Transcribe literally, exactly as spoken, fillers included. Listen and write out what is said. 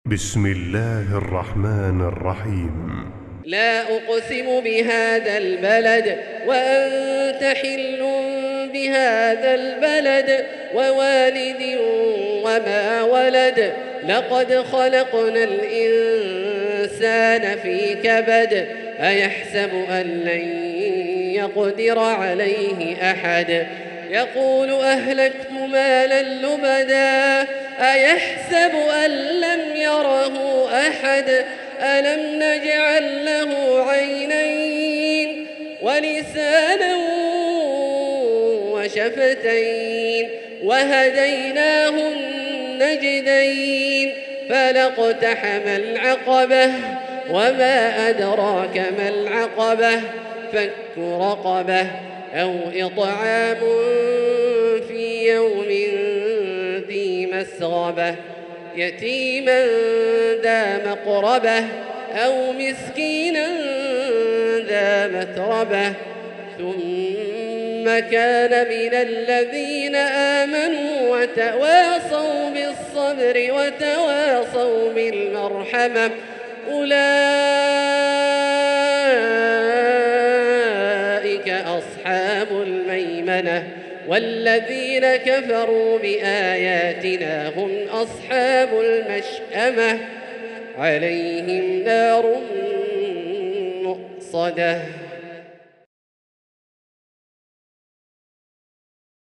بسم الله الرحمن الرحيم. لا أقسم بهذا البلد وأنت حل بهذا البلد ووالد وما ولد لقد خلقنا الإنسان في كبد أيحسب أن لن يقدر عليه أحد يقول أهلكت مالا لبدا أيحسب أن لم يره أحد ألم نجعل له عينين ولسانا وشفتين وهديناه النجدين فلاقتحم العقبة وما أدراك ما العقبة فك رقبة أو إطعام في يوم ذي مسغبة يتيما ذا مقربة أو مسكينا ذا متربة ثم كان من الذين آمنوا وتواصوا بالصبر وتواصوا بالمرحمة أولئك أصحاب الميمنة والذين كفروا بآياتنا هم أصحاب المشأمة عليهم نار مؤصدة.